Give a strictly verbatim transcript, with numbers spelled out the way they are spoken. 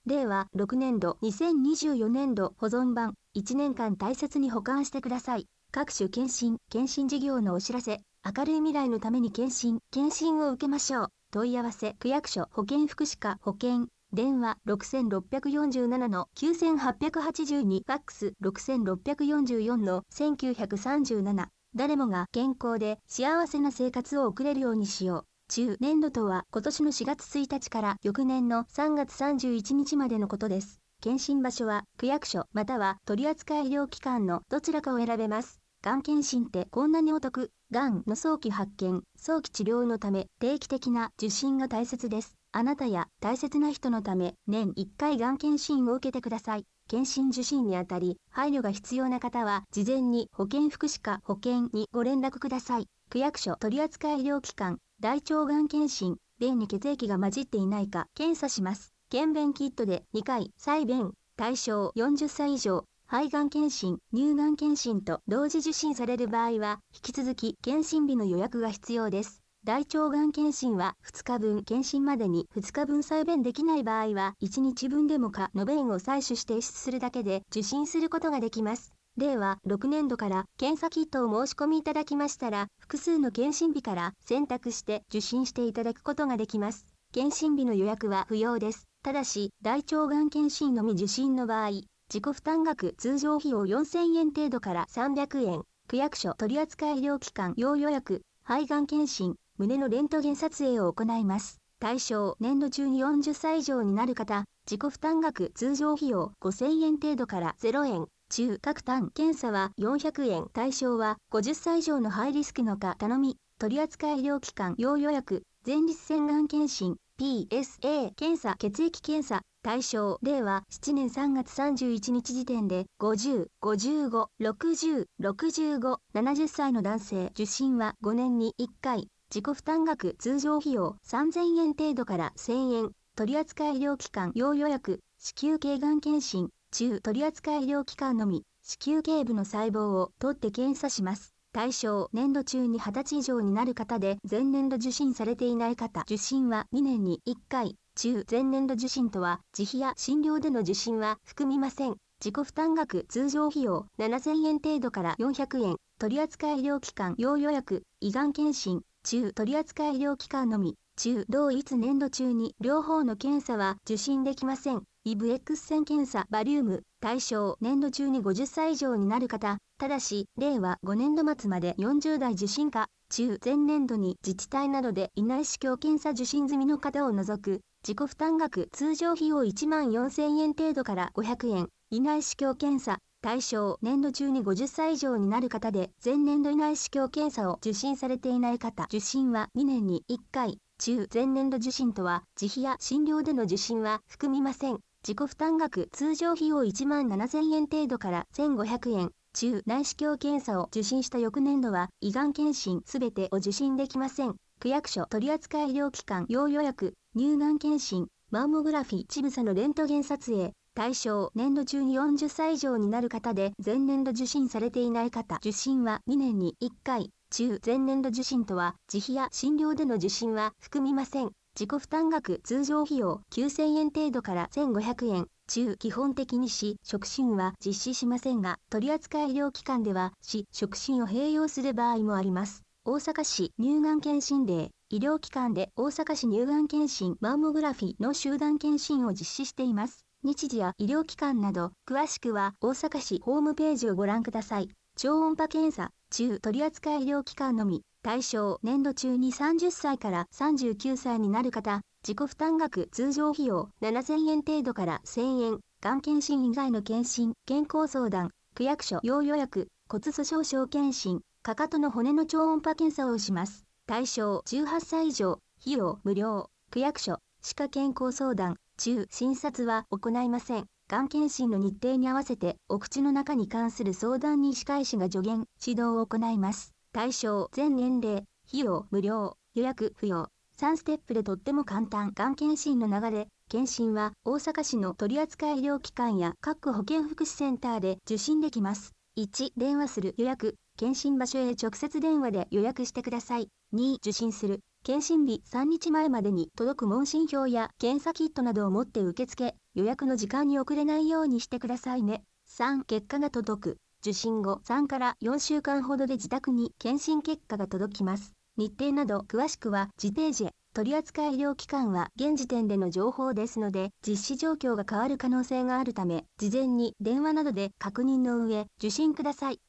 れいわろくねんどにせんにじゅうよねんど保存版いちねんかん大切に保管してください。各種検診、検診事業のお知らせ、明るい未来のために検診、検診を受けましょう。問い合わせ、区役所、保健福祉課、保健、電話 ろくろくよなな きゅうはっはちに、ファックス ろくろくよよん せんきゅうひゃくさんじゅうなな。誰もが健康で幸せな生活を送れるようにしよう。中年度とは今年のしがつついたちから翌年のさんがつさんじゅういちにちまでのことです。検診場所は区役所または取扱医療機関のどちらかを選べます。がん検診ってこんなにお得。がんの早期発見、早期治療のため定期的な受診が大切です。あなたや大切な人のため年いっかいがん検診を受けてください。検診受診にあたり配慮が必要な方は事前に保健福祉課保健にご連絡ください。区役所取扱医療機関大腸がん検診、便に血液が混じっていないか検査します。検便キットでにかい、再便、対象よんじゅっさい以上、肺がん検診、乳がん検診と同時受診される場合は、引き続き検診日の予約が必要です。大腸がん検診はふつかぶん、検診までにふつかぶん再便できない場合は、いちにちぶんでもかの便を採取して提出するだけで受診することができます。れいわろくねんどから検査キットを申し込みいただきましたら、複数の検診日から選択して受診していただくことができます。検診日の予約は不要です。ただし、大腸がん検診のみ受診の場合、自己負担額通常費用よんせんえん程度からさんびゃくえん、区役所取扱医療機関要予約、肺がん検診、胸のレントゲン撮影を行います。対象、年度中によんじゅっさい以上になる方、自己負担額通常費用ごせんえん程度からゼロえん。中各単検査はよんひゃくえん。対象はごじゅっさい以上のハイリスクのか頼み、取扱医療機関要予約、前立腺がん検診、ピーエスエー 検査、血液検査、対象、れいわななねんさんがつさんじゅういちにち時点でごじゅう、ごじゅうご、ろくじゅう、ろくじゅうご、ななじゅっさいの男性、受診はごねんにいっかい、自己負担額通常費用さんぜんえん程度からせんえん、取扱医療機関要予約、子宮頸がん検診、中取扱医療機関のみ、子宮頸部の細胞を取って検査します。対象、年度中にはたち以上になる方で、前年度受診されていない方、受診はにねんにいっかい、中前年度受診とは、自費や診療での受診は含みません。自己負担額通常費用ななせんえん程度からよんひゃくえん、取扱医療機関要予約、胃がん検診、中取扱医療機関のみ、中同一年度中に両方の検査は受診できません。イブ X 線検査バリウム対象年度中にごじゅっさい以上になる方、ただしれいわごねんど末までよんじゅうだい受診か、中前年度に自治体などで胃内視鏡検査受診済みの方を除く自己負担額通常費用いちまんよんせんえん程度からごひゃくえん、胃内視鏡検査対象年度中にごじゅっさい以上になる方で前年度胃内視鏡検査を受診されていない方、受診はにねんにいっかい、中前年度受診とは自費や診療での受診は含みません。自己負担額通常費用いちまんななせんえん程度からせんごひゃくえん、中内視鏡検査を受診した翌年度は胃がん検診すべてを受診できません。区役所取扱医療機関要予約、乳がん検診、マンモグラフィ乳房のレントゲン撮影、対象年度中によんじゅっさい以上になる方で前年度受診されていない方、受診はにねんにいっかい、中前年度受診とは自費や診療での受診は含みません。自己負担額通常費用きゅうせんえん程度からせんごひゃくえん、中基本的に市触診は実施しませんが、取扱医療機関では市触診を併用する場合もあります。大阪市乳がん検診デー、医療機関で大阪市乳がん検診マンモグラフィの集団検診を実施しています。日時や医療機関など、詳しくは大阪市ホームページをご覧ください。超音波検査、中取扱医療機関のみ。対象年度中にさんじゅっさいからさんじゅうきゅうさいになる方、自己負担額通常費用ななせんえん程度からせんえん、がん検診以外の検診、健康相談、区役所要予約、骨粗鬆症検診、かかとの骨の超音波検査をします。対象じゅうはっさい以上、費用無料、区役所、歯科健康相談、中診察は行いません。がん検診の日程に合わせて、お口の中に関する相談に歯科医師が助言、指導を行います。対象全年齢、費用無料、予約不要。さんステップでとっても簡単。がん検診の流れ。検診は大阪市の取扱医療機関や各保健福祉センターで受診できます。いち、電話する予約。検診場所へ直接電話で予約してください。に、受診する。 検診日さんにちまえまでに届く問診票や検査キットなどを持って受付、予約の時間に遅れないようにしてくださいね。さん、結果が届く。受診後さんからよんしゅうかんほどで自宅に検診結果が届きます。日程など詳しくは自ページへ。取扱医療機関は現時点での情報ですので、実施状況が変わる可能性があるため、事前に電話などで確認の上、受診ください。